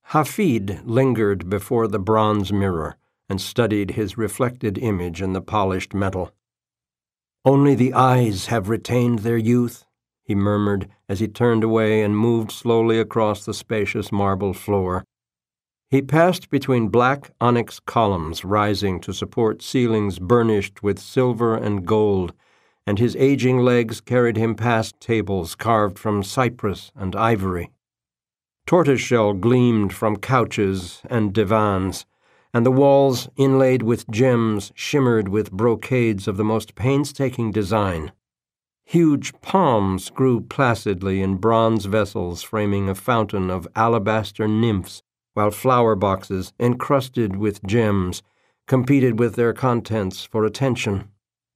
Hafid lingered before the bronze mirror and studied his reflected image in the polished metal. "Only the eyes have retained their youth," he murmured as he turned away and moved slowly across the spacious marble floor. He passed between black onyx columns rising to support ceilings burnished with silver and gold, and his aging legs carried him past tables carved from cypress and ivory. Tortoiseshell gleamed from couches and divans, and the walls, inlaid with gems, shimmered with brocades of the most painstaking design. Huge palms grew placidly in bronze vessels framing a fountain of alabaster nymphs, while flower boxes, encrusted with gems, competed with their contents for attention.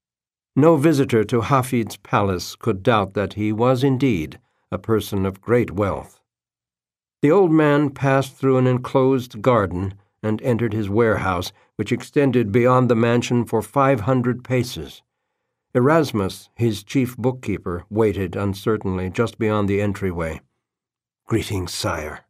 No visitor to Hafid's palace could doubt that he was indeed a person of great wealth. The old man passed through an enclosed garden and entered his warehouse, which extended beyond the mansion for 500 paces. Erasmus, his chief bookkeeper, waited uncertainly just beyond the entryway. "Greetings, sire."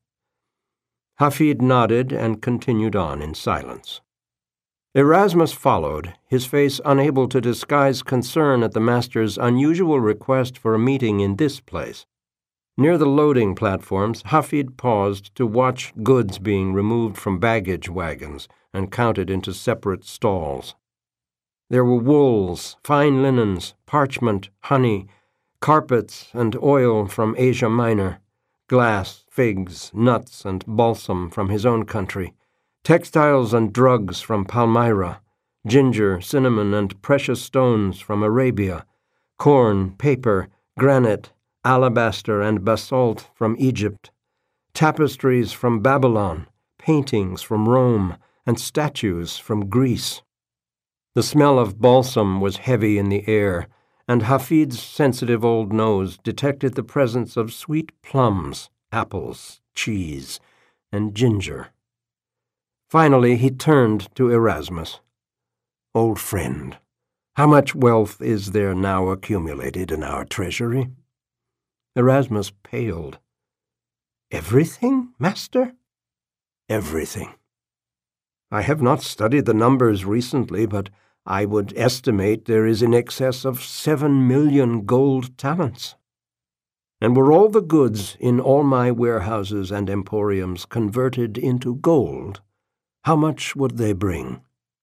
Hafid nodded and continued on in silence. Erasmus followed, his face unable to disguise concern at the master's unusual request for a meeting in this place. Near the loading platforms, Hafid paused to watch goods being removed from baggage wagons and counted into separate stalls. There were wools, fine linens, parchment, honey, carpets, and oil from Asia Minor, glass, figs, nuts, and balsam from his own country, textiles and drugs from Palmyra, ginger, cinnamon, and precious stones from Arabia, corn, paper, granite, alabaster, and basalt from Egypt, tapestries from Babylon, paintings from Rome, and statues from Greece. The smell of balsam was heavy in the air, and Hafid's sensitive old nose detected the presence of sweet plums, apples, cheese, and ginger. Finally, he turned to Erasmus. "Old friend, how much wealth is there now accumulated in our treasury?" Erasmus paled. "Everything, master?" "Everything. I have not studied the numbers recently, but I would estimate there is in excess of 7 million gold talents. And were all the goods in all my warehouses and emporiums converted into gold, how much would they bring?"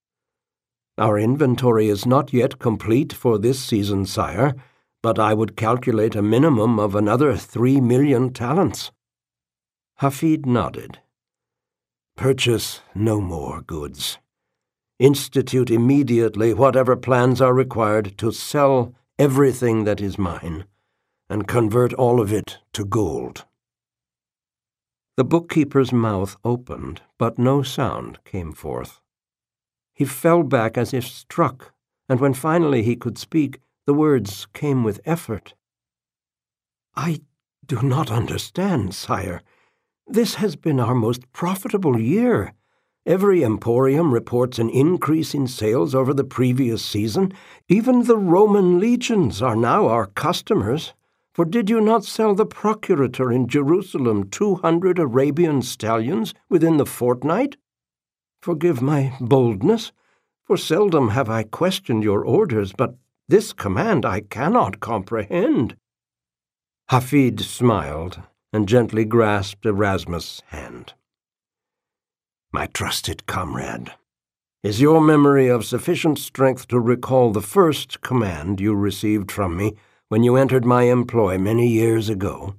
"Our inventory is not yet complete for this season, sire, but I would calculate a minimum of another 3 million talents." Hafid nodded. "Purchase no more goods. Institute immediately whatever plans are required to sell everything that is mine, and convert all of it to gold." The bookkeeper's mouth opened, but no sound came forth. He fell back as if struck, and when finally he could speak, the words came with effort. "I do not understand, sire. This has been our most profitable year. Every emporium reports an increase in sales over the previous season. Even the Roman legions are now our customers. For did you not sell the procurator in Jerusalem 200 Arabian stallions within the fortnight? Forgive my boldness, for seldom have I questioned your orders, but this command I cannot comprehend." Hafid smiled and gently grasped Erasmus' hand. "My trusted comrade, is your memory of sufficient strength to recall the first command you received from me when you entered my employ many years ago?"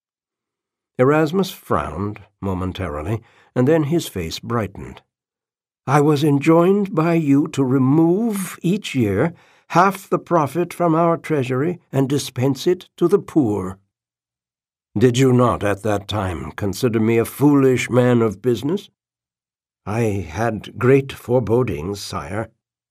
Erasmus frowned momentarily, and then his face brightened. "I was enjoined by you to remove each year half the profit from our treasury and dispense it to the poor." "Did you not at that time consider me a foolish man of business?" "I had great forebodings, sire."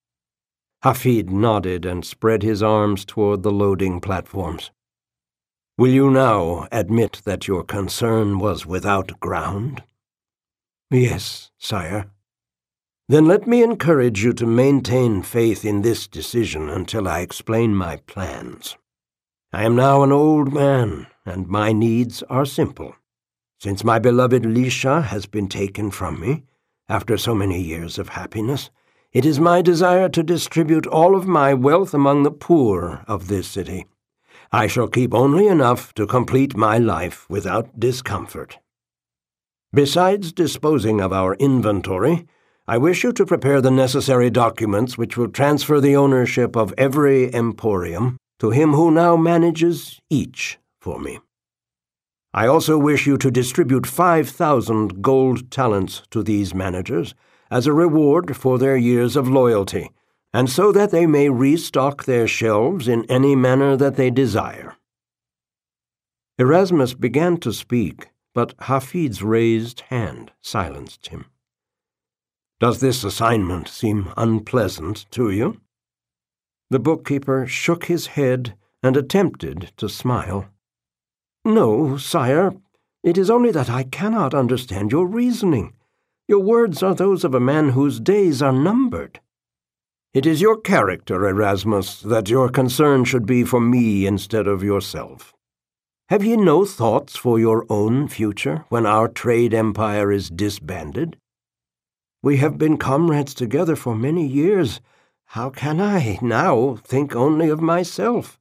Hafid nodded and spread his arms toward the loading platforms. "Will you now admit that your concern was without ground?" "Yes, sire." "Then let me encourage you to maintain faith in this decision until I explain my plans. I am now an old man, and my needs are simple. Since my beloved Lisha has been taken from me, after so many years of happiness, it is my desire to distribute all of my wealth among the poor of this city. I shall keep only enough to complete my life without discomfort. Besides disposing of our inventory, I wish you to prepare the necessary documents which will transfer the ownership of every emporium to him who now manages each for me. I also wish you to distribute 5,000 gold talents to these managers as a reward for their years of loyalty, and so that they may restock their shelves in any manner that they desire." Erasmus began to speak, but Hafid's raised hand silenced him. "Does this assignment seem unpleasant to you?" The bookkeeper shook his head and attempted to smile. "No, sire, it is only that I cannot understand your reasoning. Your words are those of a man whose days are numbered." "It is your character, Erasmus, that your concern should be for me instead of yourself. Have ye no thoughts for your own future when our trade empire is disbanded? We have been comrades together for many years. How can I now think only of myself?